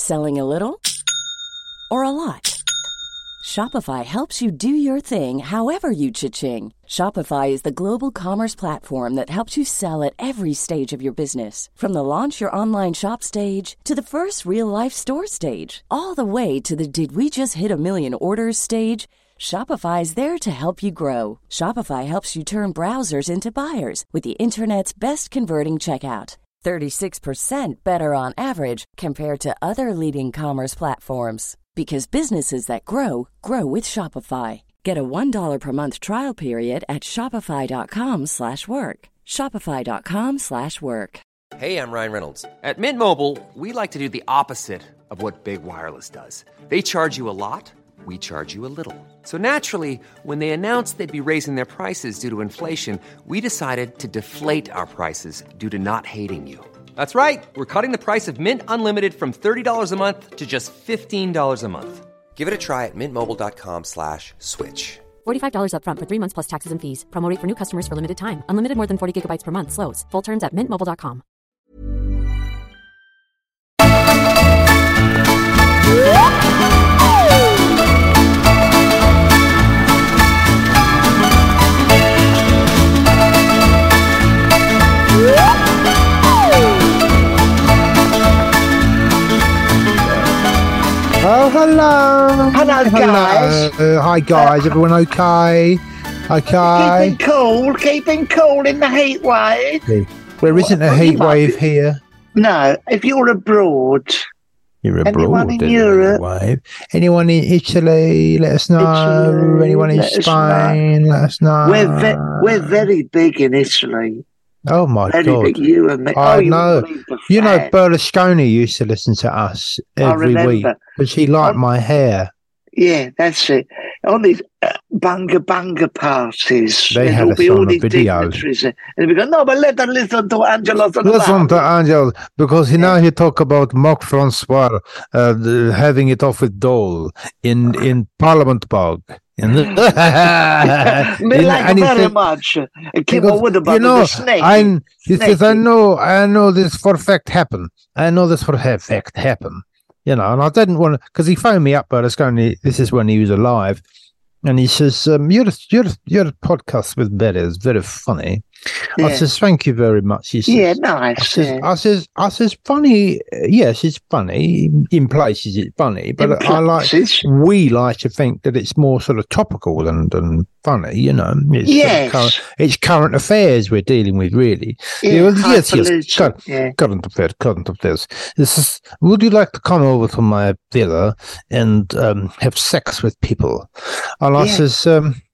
Selling a little or a lot? Shopify helps you do your thing however you cha-ching. Shopify is the global commerce platform that helps you sell at every stage of your business. From the launch your online shop stage to the first real-life store stage, all the way to the did we just hit a million orders stage. Shopify is there to help you grow. Shopify helps you turn browsers into buyers with the internet's best converting checkout. 36% better on average compared to other leading commerce platforms. Because businesses that grow, grow with Shopify. Get a $1 per month trial period at shopify.com/work. Shopify.com/work. Hey, I'm Ryan Reynolds. At Mint Mobile, we like to do the opposite of what Big Wireless does. They charge you a lot, we charge you a little. So naturally, when they announced they'd be raising their prices due to inflation, we decided to deflate our prices due to not hating you. That's right. We're cutting the price of Mint Unlimited from $30 a month to just $15 a month. Give it a try at mintmobile.com/switch. $45 up front for 3 months plus taxes and fees. Promo rate for new customers for limited time. Unlimited more than 40 gigabytes per month. Slows full terms at mintmobile.com. Oh, hello. Hello, guys. Hi, guys. Everyone okay? Okay. Keeping cool in the heat wave. There isn't a heat wave here. No, if you're abroad. You're abroad. Anyone in Europe? Wave. Anyone in Italy? Let us know. Italy, Anyone in Spain? Let us know. We're very big in Italy. Oh my very God! Big, you and me. I know. You know, Berlusconi used to listen to us every week because he liked my hair. Yeah, that's it. On these banga parties, they had us on a video. And we go, no, but let them listen to Angelo. Listen to Angelo, because he talk about Marc Francois having it off with Dole in Parliament Park. Very much. He says, I know this for a fact happen. I know this for a fact happen. You know, and I didn't want to, because he phoned me up, Berlusconi. This is when he was alive, and he says, "Your podcast with Betty is very funny." Yeah. I says, "Thank you very much." He says, "Yeah, nice." I says, funny. Yes, it's funny in places. It's funny, but we like to think that it's more sort of topical than funny. You know, it's yes, it's current affairs we're dealing with, really. Yeah, current affairs. This is. Would you like to come over to my villa and have sex with people? And I says,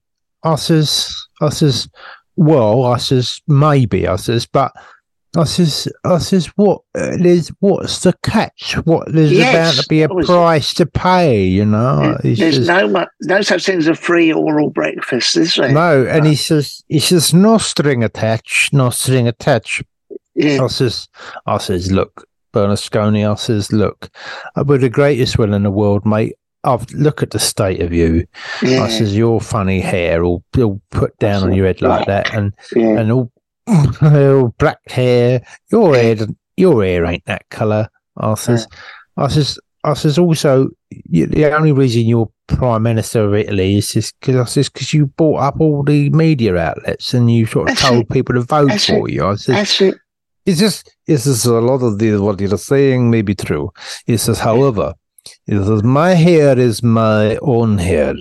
well, I says, maybe, I says, but I says, what's the catch? There's about to be a price to pay, you know? There's no such thing as a free oral breakfast, is there? No, and he says, no string attached. Yeah. I says, look, Berlusconi, I says, look, we're the greatest will in the world, mate. Look at the state of you. Yeah. I says, your funny hair all put down on your head like that, and all black hair. Your hair ain't that colour. I says, also, the only reason you're Prime Minister of Italy is just because you bought up all the media outlets and you sort of told people to vote for you. I said, that's it. It's just a lot of what you're saying may be true. It says, however, it says, my hair is my own hair.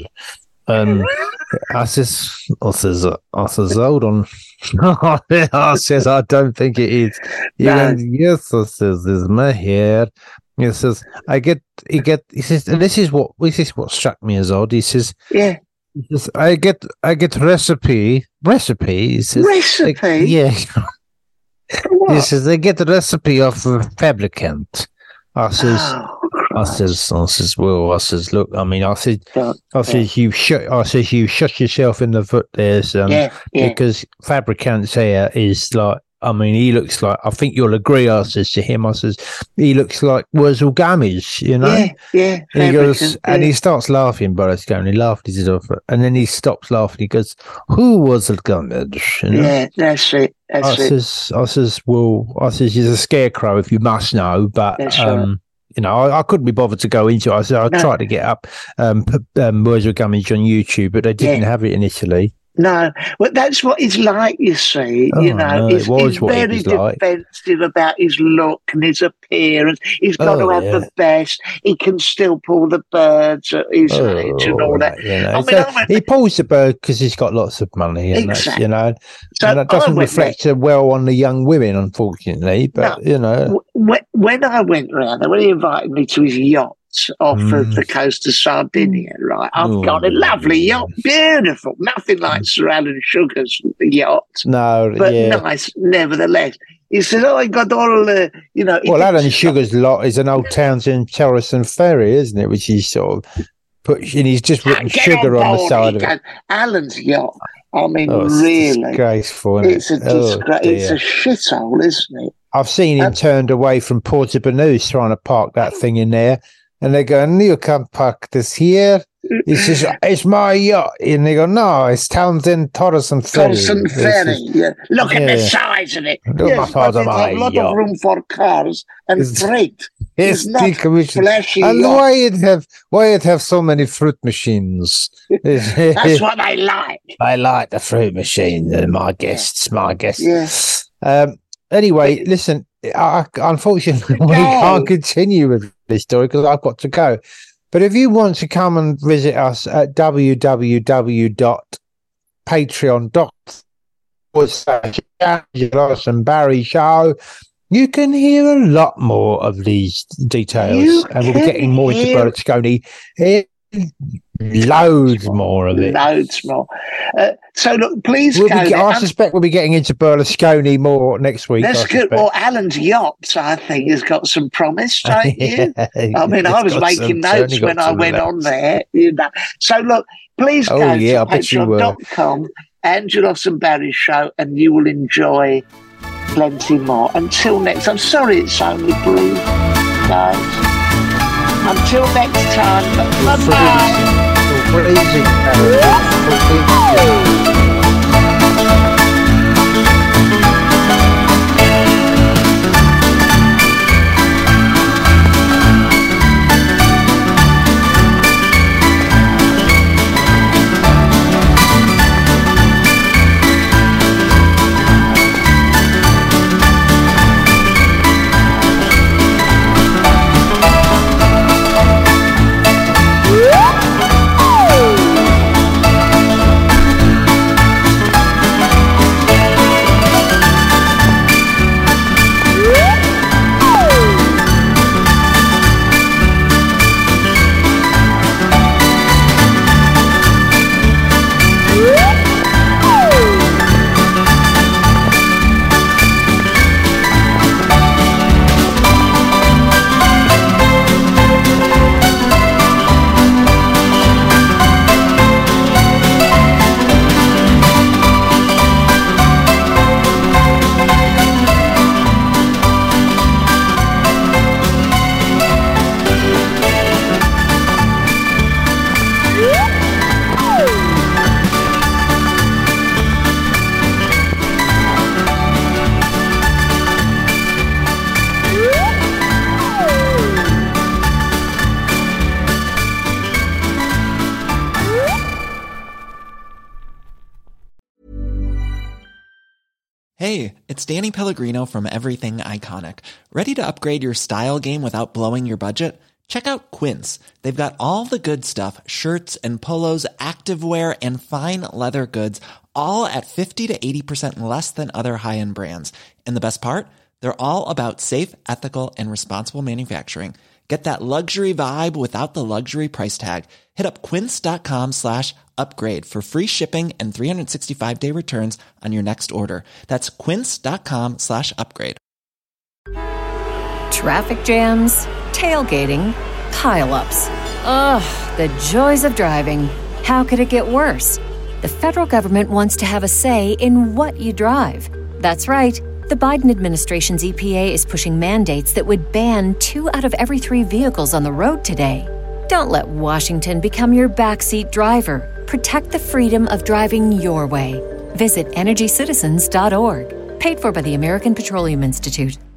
I says, hold on. I says, I don't think it is. Yes, I says, this is my hair. He says, he says, and this is what struck me as odd. He says, yeah. He says, I get recipe. He says, recipe? Yeah. He says, they get the recipe off a fabricant. I says, look, I mean, you shut yourself in the foot there, son, because fabricant's hair is like, I mean, he looks like, I think you'll agree, I says to him, I says, he looks like Wurzel Gummidge, you know? Yeah. And he goes, and he starts laughing, he laughed his head off, and then he stops laughing, he goes, who was Wurzel Gummidge? You know? Yeah, that's it. I says, he's a scarecrow, if you must know, but, I couldn't be bothered to go into it. I tried to get up Words with Gummidge on YouTube, but they didn't have it in Italy. No, well, that's what he's like, you see. He's very defensive about his look and his appearance. He's got to have the best. He can still pull the birds at his age and all that. He pulls the bird because he's got lots of money. And exactly. And that doesn't reflect well on the young women, unfortunately. But, When I went round, when he invited me to his yacht, off of the coast of Sardinia, right? I've got a lovely yacht, beautiful, nothing like Sir Alan Sugar's yacht, but nice nevertheless. He said, "Oh, I got all the, Well, Alan Sugar's lot is an old Townsend Terrace and Ferry, isn't it? Which he's sort of put, and he's just written sugar on the side of it. Alan's yacht. I mean, really, disgraceful. It's a it's a shithole, isn't it? I've seen him turned away from Porto Banús trying to park that thing in there. And they go, "You can't park this here." He says, "It's my yacht." And they go, "No, it's Townsend Torres and Ferry." Look at the size of it. But there's a lot of room for cars and freight. It's decommissioned. Flashy and why it have so many fruit machines? That's what I like. I like the fruit machine. My guests. Yes. Anyway, listen. Unfortunately, we can't continue with this story because I've got to go. But if you want to come and visit us at www.patreon.com/Lawson Barry Show, you can hear a lot more of these details, and we'll be getting more into Berlusconi. Loads more of it. Loads more. So look, please I suspect we'll be getting into Berlusconi more next week. That's good. Well, Alan's yacht, I think, has got some promise, don't you? I mean, I was making notes when I went on there. So look, please go to patreon.com and Lawson Barry Show, and you will enjoy plenty more. Until next, I'm sorry it's only blue, guys. Until next time, bye-bye. Hey, it's Danny Pellegrino from Everything Iconic. Ready to upgrade your style game without blowing your budget? Check out Quince. They've got all the good stuff, shirts and polos, activewear, and fine leather goods, all at 50 to 80% less than other high-end brands. And the best part? They're all about safe, ethical, and responsible manufacturing. Get that luxury vibe without the luxury price tag. Hit up quince.com/upgrade for free shipping and 365-day returns on your next order. That's quince.com/upgrade. Traffic jams, tailgating, pile-ups. Ugh, the joys of driving. How could it get worse? The federal government wants to have a say in what you drive. That's right. The Biden administration's EPA is pushing mandates that would ban 2 out of every 3 vehicles on the road today. Don't let Washington become your backseat driver. Protect the freedom of driving your way. Visit EnergyCitizens.org. Paid for by the American Petroleum Institute.